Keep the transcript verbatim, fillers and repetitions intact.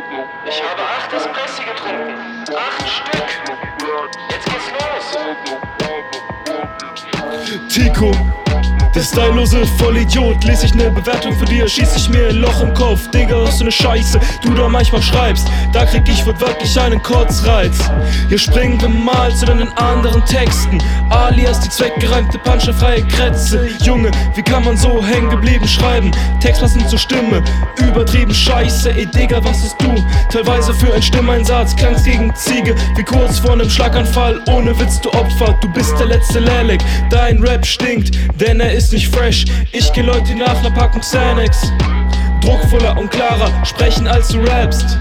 Ich habe acht Espressi getrunken. Acht Stück. Jetzt geht's los. Tico, der stylose Vollidiot. Lese ich ne Bewertung für dir, schieß ich mir ein Loch im Kopf. Digga, was für ne Scheiße du da manchmal schreibst. Da krieg ich wortwörtlich einen Kotzreiz. Hier springen wir mal zu deinen anderen Texten. Alias die zweckgereimte, puncherfreie Kretze. Junge, wie kann man so hängen geblieben schreiben? Text passend zur Stimme, übertrieben scheiße. Ey Digga, was bist du? Teilweise für ein Stimmeinsatz, klangst gegen Ziege. Wie kurz vor nem Schlaganfall, ohne Witz du Opfer. Du bist der letzte Lehrling, dein Rap stinkt, denn er ist nicht fresh. Ich geh Leute nach ner Packung Xanax. Druckvoller und klarer sprechen als du rappst.